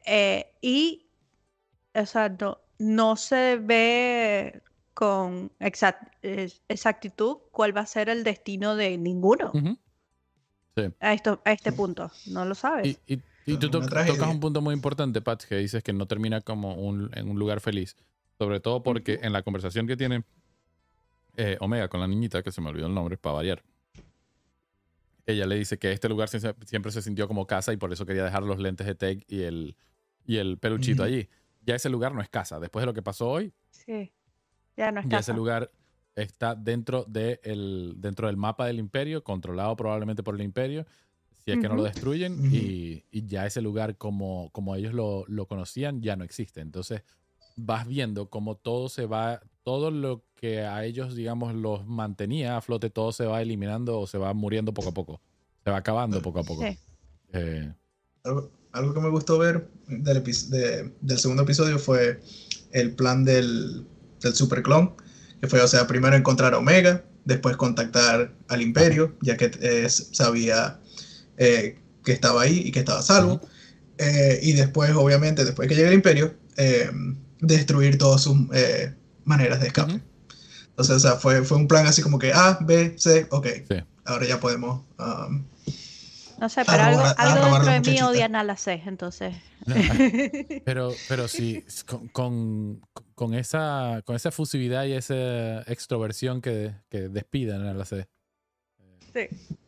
o sea, no se ve con exactitud cuál va a ser el destino de ninguno Sí. a este punto. No lo sabes. Y tú Una tocas tragedia. un punto muy importante, Pat, que dices que no termina como en un lugar feliz. Sobre todo porque en la conversación que tiene Omega con la niñita, que se me olvidó el nombre, para variar, ella le dice que este lugar siempre se sintió como casa y por eso quería dejar los lentes de Tech y el peluchito allí. Ya ese lugar no es casa. Después de lo que pasó hoy, Sí, ya no es ya ese casa. lugar está dentro del mapa del Imperio, controlado probablemente por el Imperio, si es que no lo destruyen, y ya ese lugar como ellos lo conocían ya no existe. Entonces vas viendo cómo todo lo que a ellos, digamos, los mantenía a flote, todo se va eliminando o se va muriendo poco a poco. Se va acabando poco a poco. Sí. Algo que me gustó ver del segundo episodio fue el plan del superclon, que fue, o sea, primero encontrar a Omega, después contactar al Imperio, ya que sabía que estaba ahí y que estaba a salvo, y después, obviamente, después que llegue el Imperio, destruir todas sus maneras de escape. Entonces, o sea, fue un plan así como que A, B, C, ok, ahora ya podemos... no sé, pero algo robar dentro a la de mí muchachita. odian a la C, entonces. Pero sí, con esa fusividad y esa extroversión que despiden a la C. Sí.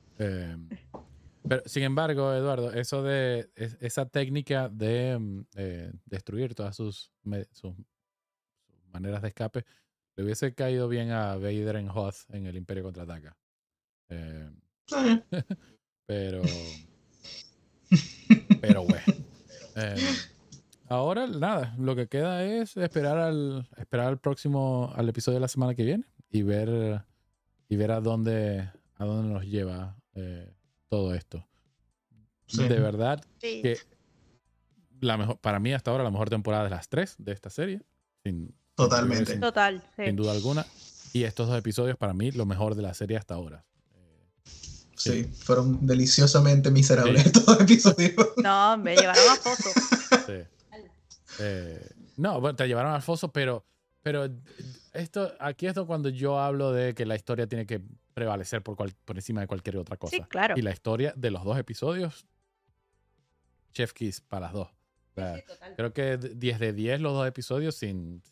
Pero sin embargo, Eduardo, eso de esa técnica de destruir todas sus maneras de escape, le hubiese caído bien a Vader en Hoth en el Imperio Contraataca. Pero bueno. Ahora nada, lo que queda es esperar al episodio de la semana que viene y ver a dónde nos lleva todo esto. Sí. De verdad Sí. que para mí hasta ahora la mejor temporada de las 3 de esta serie. Totalmente. Total, sí. Sin duda alguna. Y estos 2 episodios para mí lo mejor de la serie hasta ahora. Sí, fueron deliciosamente miserables estos dos episodios. No, me llevaron a foso. Sí. No, bueno, te llevaron al foso, pero aquí es cuando yo hablo de que la historia tiene que prevalecer por encima de cualquier otra cosa. Sí, claro. Y la historia de los 2 episodios, chef kiss para las 2. O sea, Sí, creo que 10 de 10 los 2 episodios sin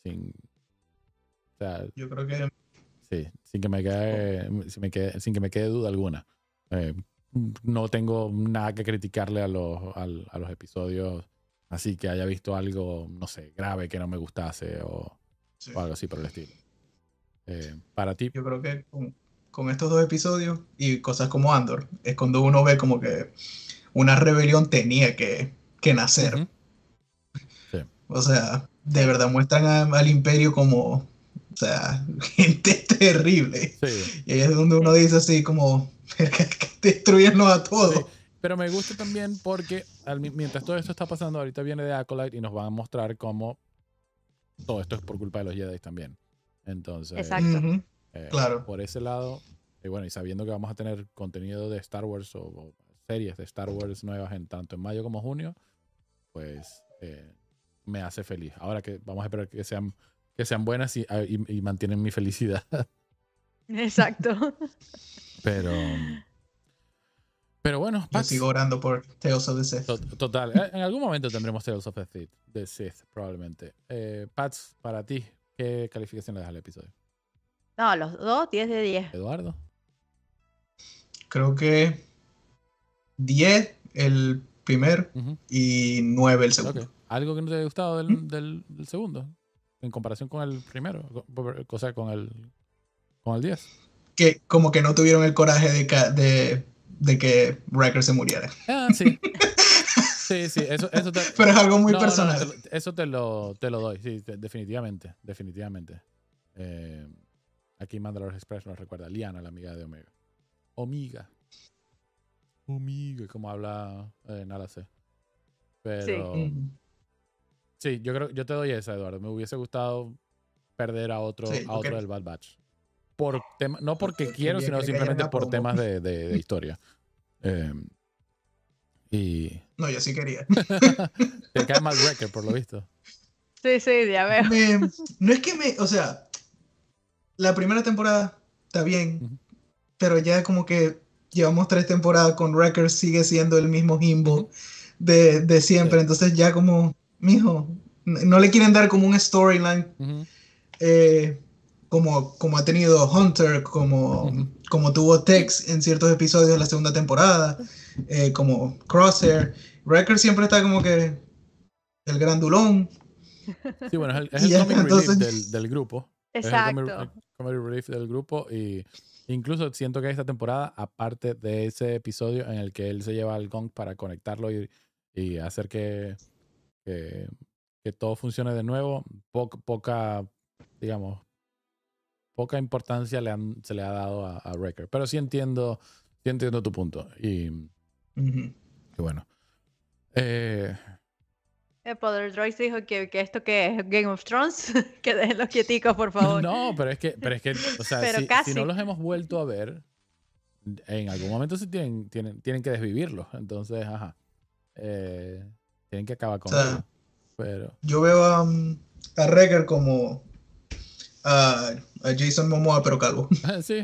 o sea, Yo creo que sí, sin que me quede duda alguna. No tengo nada que criticarle a los episodios, así que haya visto algo, no sé, grave que no me gustase o algo así por el estilo. Para ti. Yo creo que con estos dos episodios y cosas como Andor, es cuando uno ve como que una rebelión tenía que nacer. Sí. O sea, de verdad muestran al Imperio como, o sea, gente terrible. Sí. Y ahí es donde uno dice así como, destruyenlos a todos. Sí. Pero me gusta también porque mientras todo esto está pasando, ahorita viene de Acolyte y nos van a mostrar cómo todo esto es por culpa de los Jedi también. Entonces, exacto. Claro. Por ese lado, bueno, y sabiendo que vamos a tener contenido de Star Wars o series de Star Wars nuevas tanto en mayo como junio, pues me hace feliz. Ahora que vamos a esperar que sean buenas y mantienen mi felicidad. Exacto. Pero bueno, Yo sigo orando por Tales of the Sith. Total. En algún momento tendremos Tales of the Sith, probablemente. Pats, para ti, ¿qué calificación le das al episodio? No, los 2, 10 de 10. Eduardo. Creo que 10 el primer y 9 el segundo. Okay. ¿Algo que no te haya gustado del segundo? En comparación con el primero. O sea, con el 10. que como que no tuvieron el coraje de que Wrecker se muriera. Sí. Sí, eso Pero es algo muy no, personal. eso te lo doy, sí, definitivamente. Aquí Mandalore Express nos recuerda Liana, la amiga de Omega, como habla Nala C. Pero sí, yo te doy esa, Eduardo. Me hubiese gustado perder a otro del Bad Batch. No porque quiero, sino simplemente por temas de historia. Y No, yo sí quería. te cae mal Wrecker, por lo visto. Sí, ya veo. No es que o sea, la primera temporada está bien, pero ya como que llevamos 3 temporadas con Wrecker, sigue siendo el mismo Jimbo de siempre, sí. Entonces ya como, mijo, no le quieren dar como un storyline como ha tenido Hunter, como tuvo Tex en ciertos episodios de la segunda temporada, como Crosshair. Wrecker siempre está como que el grandulón. Sí, bueno, es el comic relief del grupo. Exacto. Es el comic relief del grupo y incluso siento que esta temporada, aparte de ese episodio en el que él se lleva al Gong para conectarlo y hacer que todo funcione de nuevo, poca importancia se le ha dado a Wrecker. Pero sí entiendo tu punto. Y bueno. El Poder Droid dijo que esto que es Game of Thrones, que dejen los quieticos, por favor. No, pero es que o sea, si no los hemos vuelto a ver, en algún momento sí tienen que desvivirlos. Entonces, tienen que acabar con ellos. Pero yo veo a Wrecker como a Jason Momoa, pero calvo. Sí,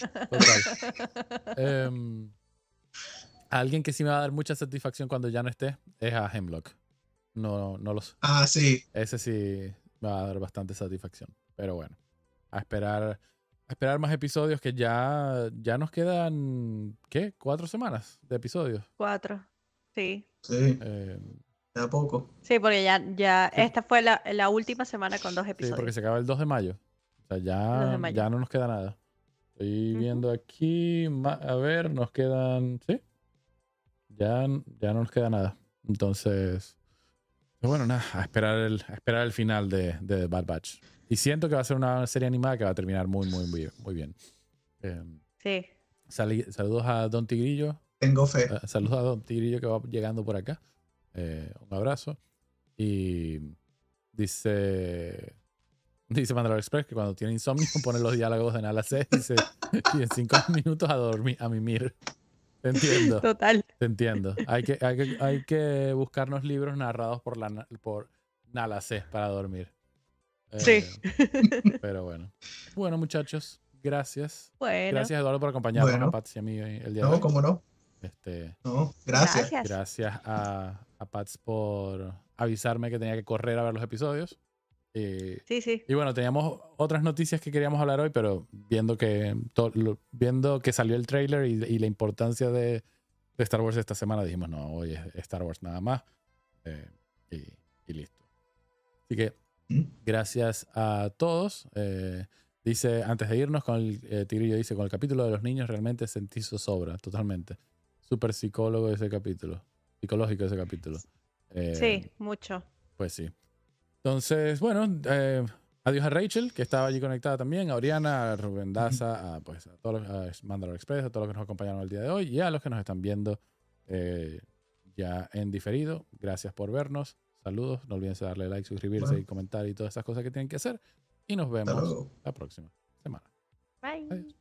total. Alguien que sí me va a dar mucha satisfacción cuando ya no esté es a Hemlock. No los. Sí. Ese sí me va a dar bastante satisfacción. Pero bueno, a esperar más episodios, que ya nos quedan, ¿qué? 4 semanas de episodios. 4, sí. Sí. Ya poco. Sí, porque ya esta fue la última semana con 2 episodios. Sí, porque se acaba el 2 de mayo. O sea, ya no nos queda nada. Estoy viendo aquí, a ver, nos quedan, ¿sí? Ya no nos queda nada. Entonces, pues bueno, nada, a esperar el final de Bad Batch. Y siento que va a ser una serie animada que va a terminar muy, muy, muy bien. Sí. Saludos a Don Tigrillo. Tengo fe. Saludos a Don Tigrillo que va llegando por acá. Un abrazo. Y dice Mandalore Express que cuando tiene insomnio pone los diálogos de Nala C y en 5 minutos a mimir. Te entiendo. Total. Te entiendo. Hay que buscarnos libros narrados por Nala C para dormir. Sí. Pero bueno. Bueno, muchachos, gracias. Bueno. Gracias, Eduardo, por acompañarnos a Pats y a mí el día de hoy. No, cómo no. No, gracias. Gracias a Pats por avisarme que tenía que correr a ver los episodios. Sí. Y bueno, teníamos otras noticias que queríamos hablar hoy, pero viendo que salió el trailer y la importancia de Star Wars esta semana, dijimos, no, hoy es Star Wars nada más. Y listo. Así que gracias a todos. Dice, antes de irnos, Tigrillo dice, con el capítulo de los niños realmente sentí zozobra, totalmente. Súper psicológico ese capítulo. Sí, mucho. Pues sí. Entonces, bueno, adiós a Rachel, que estaba allí conectada también, a Oriana, a Rubén Daza, a todos a Mandalore Express, a todos los que nos acompañaron el día de hoy y a los que nos están viendo ya en diferido. Gracias por vernos. Saludos. No olviden darle like, suscribirse y comentar y todas esas cosas que tienen que hacer. Y nos vemos la próxima semana. Bye. Adiós.